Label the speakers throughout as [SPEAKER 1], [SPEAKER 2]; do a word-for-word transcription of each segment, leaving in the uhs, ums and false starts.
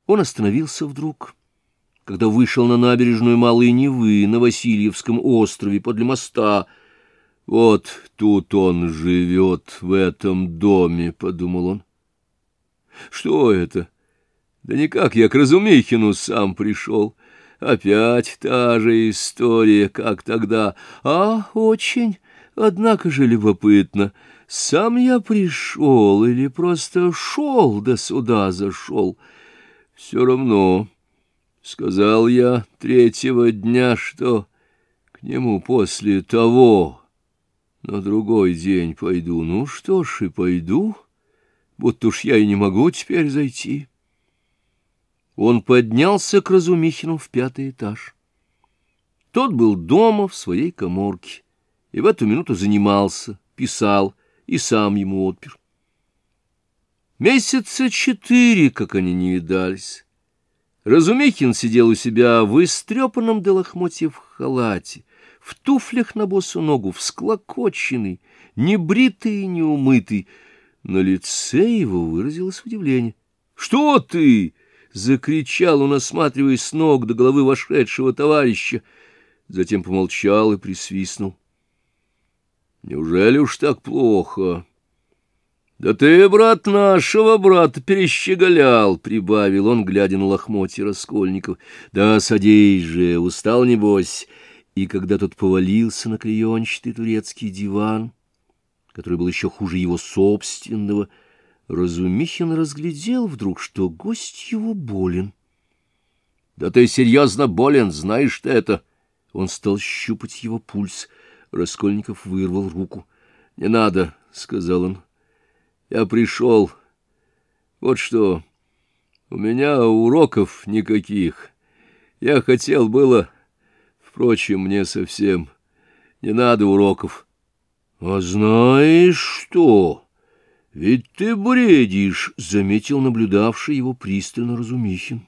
[SPEAKER 1] Он остановился вдруг, когда вышел на набережную Малой Невы на Васильевском острове подле моста. «Вот тут он живет, в этом доме», — подумал он. «Что это? Да никак я к Разумихину сам пришел. Опять та же история, как тогда. А, очень, однако же любопытно. Сам я пришел или просто шел да сюда зашел? Все равно, — сказал я третьего дня, что к нему после того на другой день пойду. Ну что ж, и пойду, будто уж я и не могу теперь зайти». Он поднялся к Разумихину в пятый этаж. Тот был дома в своей каморке, и в эту минуту занимался, писал, и сам ему отпер. Месяца четыре, как они не видались. Разумихин сидел у себя в истрепанном до лохмотьев халате, в туфлях на босу ногу, всклокоченный, небритый и неумытый. На лице его выразилось удивление. «Что ты?» — закричал он, осматриваясь с ног до головы вошедшего товарища. Затем помолчал и присвистнул. «Неужели уж так плохо?» «Да ты, брат, нашего брата перещеголял», — прибавил он, глядя на лохмотья Раскольников. «Да садись же, устал небось». И когда тот повалился на клеенчатый турецкий диван, который был еще хуже его собственного, Разумихин разглядел вдруг, что гость его болен. «Да ты серьезно болен, знаешь ты это?» Он стал щупать его пульс. Раскольников вырвал руку. «Не надо», — сказал он. «Я пришел. Вот что, у меня уроков никаких. Я хотел было... Впрочем, мне совсем не надо уроков». «А знаешь что? Ведь ты бредишь», — заметил наблюдавший его пристально Разумихин.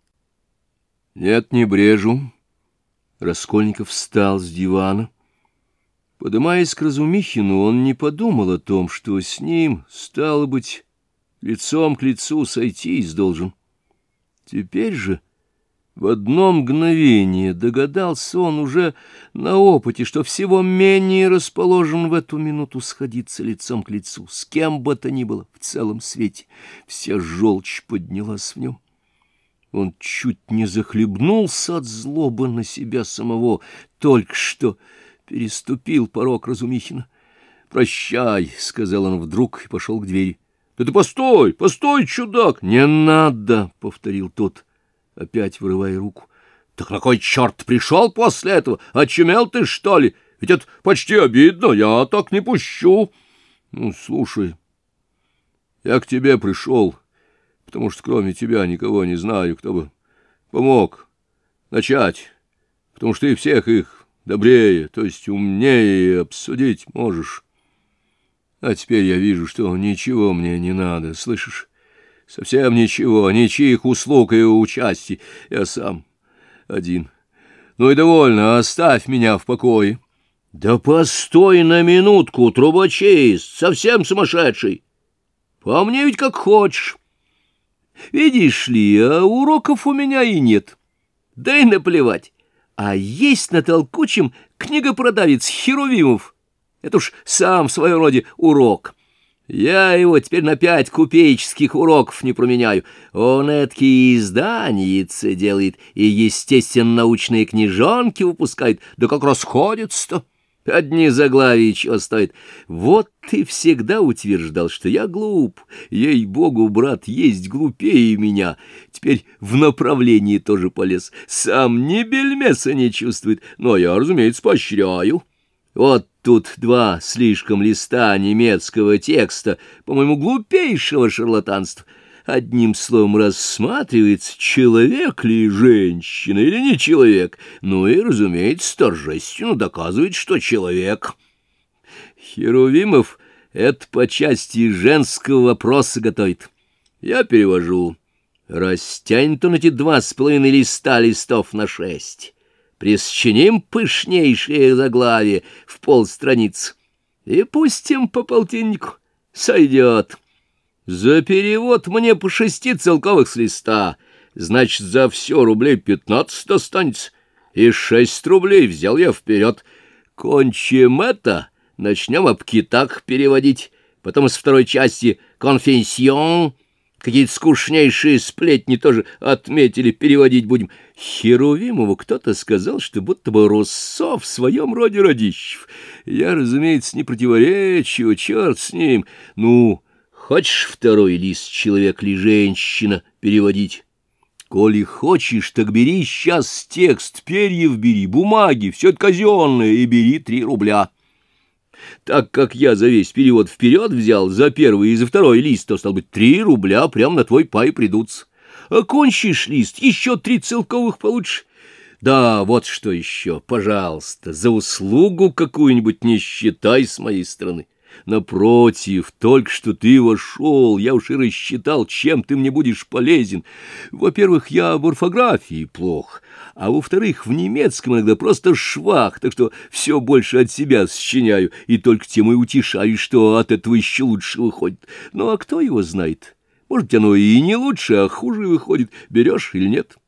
[SPEAKER 1] «Нет, не брежу». Раскольников встал с дивана. Подымаясь к Разумихину, он не подумал о том, что с ним, стало быть, лицом к лицу сойтись должен. Теперь же в одно мгновение догадался он уже на опыте, что всего менее расположен в эту минуту сходиться лицом к лицу, с кем бы то ни было в целом свете. Вся желчь поднялась в нем. Он чуть не захлебнулся от злобы на себя самого, только что переступил порог Разумихина. «Прощай», — сказал он вдруг и пошел к двери. «Да ты постой, постой, чудак!» «Не надо», — повторил тот, опять вырывая руку. «Так на кой черт пришел после этого? Очумел ты, что ли? Ведь это почти обидно, я так не пущу». «Ну, слушай, я к тебе пришел, потому что кроме тебя никого не знаю, кто бы помог начать, потому что ты всех их добрее, то есть умнее обсудить можешь. А теперь я вижу, что ничего мне не надо, слышишь? Совсем ничего, ничьих услуг и участий. Я сам один. Ну и довольно, оставь меня в покое». «Да постой на минутку, трубочист, совсем сумасшедший. По мне ведь как хочешь. Видишь ли, а уроков у меня и нет. Да и наплевать. А есть на толкучем книгопродавец Херувимов. Это уж сам в своем роде урок. Я его теперь на пять купеческих уроков не променяю. Он эдакие изданицы делает и, естественно, научные книжонки выпускает. Да как расходятся-то! Одни заглавия чего стоят. Вот ты всегда утверждал, что я глуп. Ей-богу, брат, есть глупее меня. Теперь в направлении тоже полез. Сам ни бельмеса не чувствует, но я, разумеется, поощряю. Вот тут два слишком листа немецкого текста, по-моему, глупейшего шарлатанства. Одним словом, рассматривается, человек ли женщина или не человек. Ну и, разумеется, торжественно доказывает, что человек. Херувимов это по части женского вопроса готовит. Я перевожу. Растянет он эти два с половиной листа листов на шесть. Присчиним пышнейшее заглавие в полстраницы и пустим по полтиннику. Сойдет. За перевод мне по шести целковых с листа. Значит, за все рублей пятнадцать останется. И шесть рублей взял я вперед. Кончим это, начнем об китах переводить. Потом из второй части «Конфессион». Какие-то скучнейшие сплетни тоже отметили, переводить будем. Херувимову кто-то сказал, что будто бы Руссо в своем роде Радищев. Я, разумеется, не противоречу, черт с ним. Ну, хочешь второй лист «Человек ли женщина» переводить? Коли хочешь, так бери сейчас текст, перьев бери, бумаги, все это казенное, и бери три рубля. Так как я за весь перевод вперед взял, за первый и за второй лист, то, стал быть, три рубля прямо на твой пай придутся. Окончишь лист, еще три целковых получишь. Да, вот что еще, пожалуйста, за услугу какую-нибудь не считай с моей стороны. Напротив, только что ты вошел, я уж и рассчитал, чем ты мне будешь полезен. Во-первых, я в орфографии плох, а во-вторых, в немецком иногда просто швах, так что все больше от себя сочиняю, и только тем и утешаюсь, что от этого еще лучше выходит. Ну, а кто его знает? Может, оно и не лучше, а хуже выходит. Берешь или нет?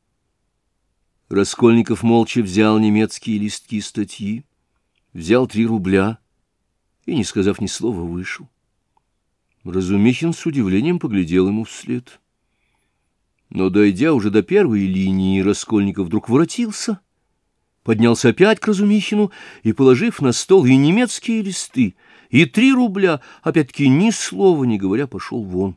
[SPEAKER 1] Раскольников молча взял немецкие листки статьи, взял три рубля и, не сказав ни слова, вышел. Разумихин с удивлением поглядел ему вслед. Но, дойдя уже до первой линии, Раскольников вдруг воротился, поднялся опять к Разумихину и, положив на стол и немецкие листы, и три рубля, опять-таки ни слова не говоря, пошел вон.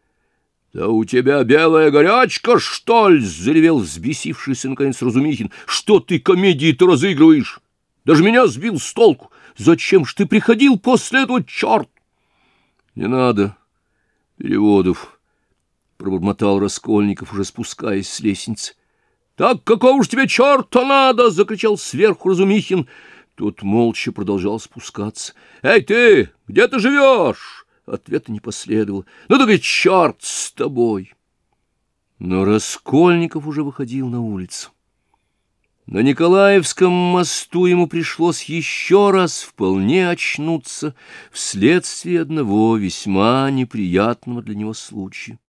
[SPEAKER 1] — Да у тебя белая горячка, что ли? — заревел взбесившийся, наконец, Разумихин. — Что ты комедии-то разыгрываешь? Даже меня сбил с толку. Зачем ж ты приходил после этого, черт? — Не надо переводов, — пробормотал Раскольников, уже спускаясь с лестницы. — Так какого ж тебе черта надо? — закричал сверху Разумихин. Тот молча продолжал спускаться. — Эй ты, где ты живешь? Ответа не последовало. — Ну так и черт с тобой! Но Раскольников уже выходил на улицу. На Николаевском мосту ему пришлось еще раз вполне очнуться вследствие одного весьма неприятного для него случая.